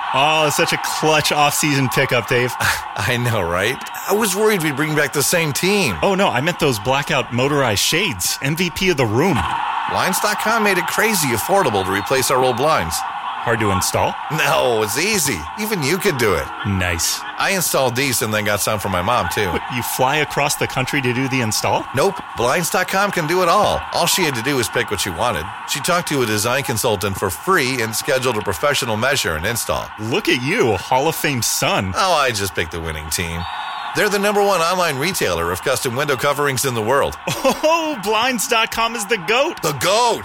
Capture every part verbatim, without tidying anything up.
Oh, such a clutch off-season pickup, Dave. I know, right? I was worried we'd bring back the same team. Oh, no, I meant those blackout motorized shades. M V P of the room. Blinds dot com made it crazy affordable to replace our old blinds. Hard to install? No, it's easy. Even you could do it. Nice. I installed these and then got some for my mom, too. What, you fly across the country to do the install? Nope. Blinds dot com can do it all. All she had to do was pick what she wanted. She talked to a design consultant for free and scheduled a professional measure and install. Look at you, Hall of Fame son. Oh, I just picked the winning team. They're the number one online retailer of custom window coverings in the world. Oh, Blinds dot com is the GOAT. The GOAT!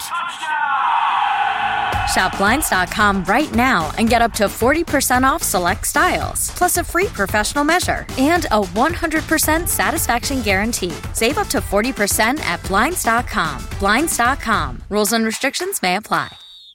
Shop Blinds dot com right now and get up to forty percent off select styles, plus a free professional measure and a one hundred percent satisfaction guarantee. Save up to forty percent at Blinds dot com. Blinds dot com. Rules and restrictions may apply.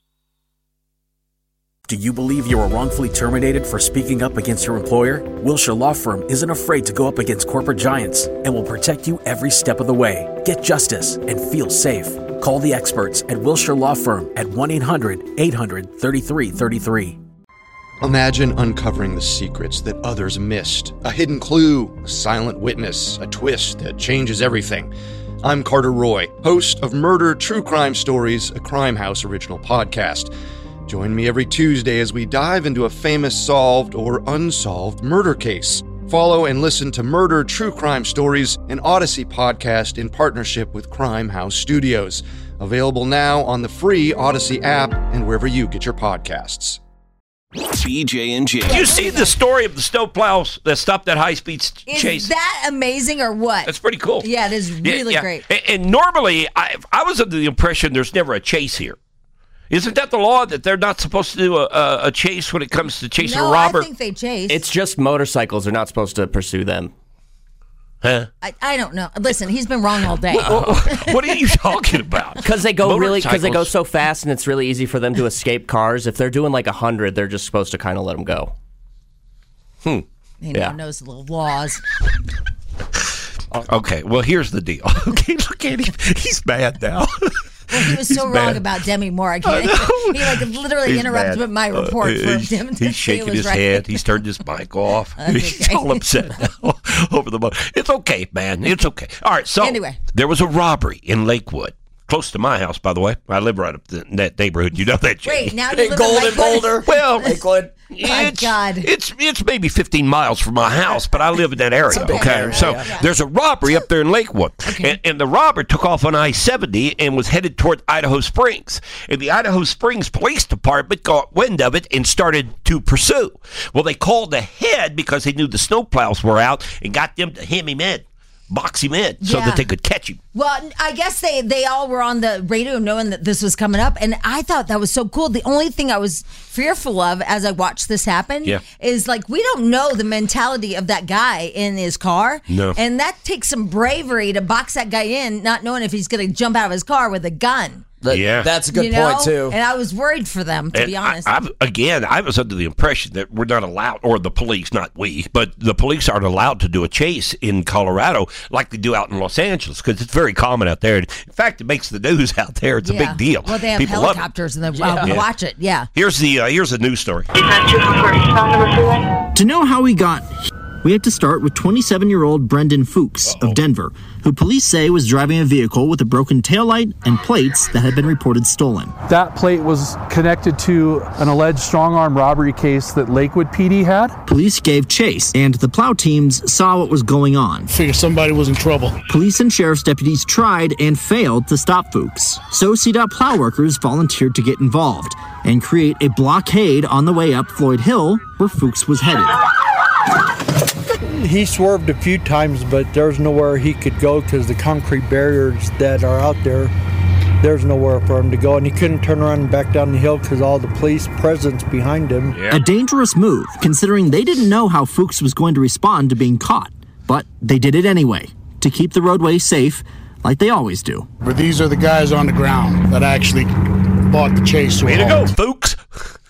Do you believe you were wrongfully terminated for speaking up against your employer? Wilshire Law Firm isn't afraid to go up against corporate giants and will protect you every step of the way. Get justice and feel safe. Call the experts at Wilshire Law Firm at one eight hundred eight hundred thirty-three thirty-three. Imagine uncovering the secrets that others missed. A hidden clue, a silent witness, a twist that changes everything. I'm Carter Roy, host of Murder True Crime Stories, a Crime House original podcast. Join me every Tuesday as we dive into a famous solved or unsolved murder case. Follow and listen to Murder True Crime Stories, an Odyssey podcast in partnership with Crime House Studios. Available now on the free Odyssey app and wherever you get your podcasts. B J and J. Did you see the story of the snowplows that stopped that high-speed chase? Is that amazing or what? That's pretty cool. Yeah, it is really yeah, yeah. great. And, and normally, I, I was under the impression there's never a chase here. Isn't that the law that they're not supposed to do a, a, a chase when it comes to chasing no, a robber? I think they chase. It's just motorcycles. They're not supposed to pursue them. Huh? I, I don't know. Listen, he's been wrong all day. What are you talking about? Because they go really, because they go so fast, and it's really easy for them to escape cars. If they're doing like a hundred, they're just supposed to kind of let them go. Hmm. He yeah. knows the little laws. Okay. Well, here's the deal. Okay, look at him. He's mad now. Well, he was so He's wrong mad. about Demi Moore. I can't. He like literally He's interrupted mad. my report Uh, for he's, him to He's say it shaking was his right. head. He's turned his mic off. That's He's okay. all upset now over the mo- It's okay, man. It's okay. All right. So Anyway. there was a robbery in Lakewood, close to my house, by the way. I live right up in that neighborhood. You know that, Jay. Wait, now you live in Golden Lakewood? Boulder. Well, Lakewood. My it's, God. It's it's maybe fifteen miles from my house, but I live in that area. a big Okay, area, so yeah. there's a robbery up there in Lakewood, and, and the robber took off on I seventy and was headed toward Idaho Springs. And the Idaho Springs Police Department got wind of it and started to pursue. Well, they called ahead because they knew the snowplows were out and got them to hem him in, box him in, so Yeah. that they could catch him. Well, I guess they, they all were on the radio knowing that this was coming up. And I thought that was so cool. The only thing I was fearful of as I watched this happen Yeah. is like, we don't know the mentality of that guy in his car. No. And that takes some bravery to box that guy in, not knowing if he's going to jump out of his car with a gun. That- Yeah. That's a good you know? point, too. And I was worried for them, to And be honest. I, I've, again, I was under the impression that we're not allowed, or the police, not we, but the police aren't allowed to do a chase in Colorado like they do out in Los Angeles, because it's very common out there. In fact, it makes the news out there. It's Yeah. a big deal. Well, they have People love it. helicopters and they uh, Yeah. watch it. Yeah. Here's the uh, here's a news story. To know how he got, we have to start with twenty-seven-year-old Brendan Fuchs of Denver, who police say was driving a vehicle with a broken taillight and plates that had been reported stolen. That plate was connected to an alleged strong-arm robbery case that Lakewood P D had. Police gave chase, and the plow teams saw what was going on. Figured somebody was in trouble. Police and sheriff's deputies tried and failed to stop Fuchs. So C DOT plow workers volunteered to get involved and create a blockade on the way up Floyd Hill, where Fuchs was headed. He swerved a few times, but there's nowhere he could go because the concrete barriers that are out there, there's nowhere for him to go. And he couldn't turn around and back down the hill because all the police presence behind him. Yeah. A dangerous move, considering they didn't know how Fuchs was going to respond to being caught. But they did it anyway, to keep the roadway safe, like they always do. But these are the guys on the ground that actually bought the chase. Way to go, Fuchs.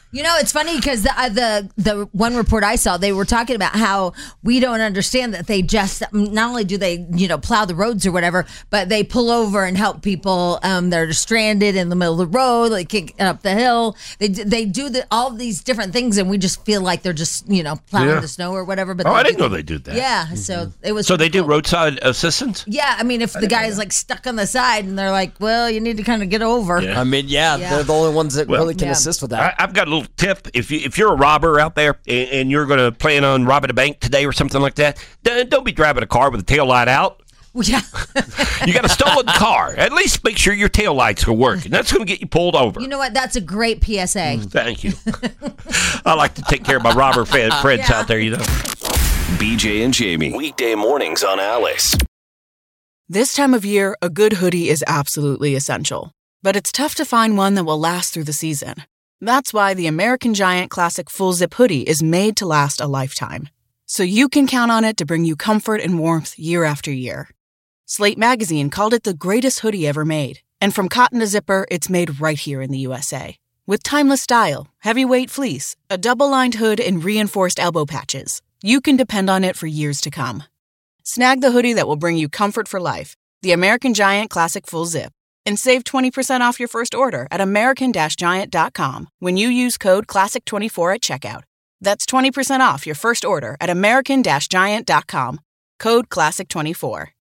You know, it's funny because the, uh, the the one report I saw, they were talking about how we don't understand that they just, not only do they, you know, plow the roads or whatever, but they pull over and help people um, that are stranded in the middle of the road, like kick up the hill. They they do the, all of these different things, and we just feel like they're just, you know, plowing Yeah. the snow or whatever. But Oh, they I didn't do- know they did that. Yeah, so it was. So they do cool. roadside assistance? Yeah, I mean, if the guy's like stuck on the side and they're like, well, you need to kind of get over. I mean, yeah, Yeah. they're the only ones that Well, really can Yeah. assist with that. I, I've got a little tip. If you if you're a robber out there and, and you're going to plan on robbing a bank today or something like that, then don't be driving a car with the tail light out. Yeah. You got a stolen car. At least make sure your tail lights will work, and that's going to get you pulled over. You know what? That's a great P S A. Thank you. I like to take care of my robber fan friends Yeah. out there. You know. B J and Jamie. Weekday mornings on Alice. This time of year, a good hoodie is absolutely essential. But it's tough to find one that will last through the season. That's why the American Giant Classic Full Zip Hoodie is made to last a lifetime. So you can count on it to bring you comfort and warmth year after year. Slate Magazine called it the greatest hoodie ever made. And from cotton to zipper, it's made right here in the U S A. With timeless style, heavyweight fleece, a double-lined hood, and reinforced elbow patches, you can depend on it for years to come. Snag the hoodie that will bring you comfort for life, the American Giant Classic Full Zip, and save twenty percent off your first order at american giant dot com when you use code classic twenty-four at checkout. That's twenty percent off your first order at american giant dot com, code classic twenty-four.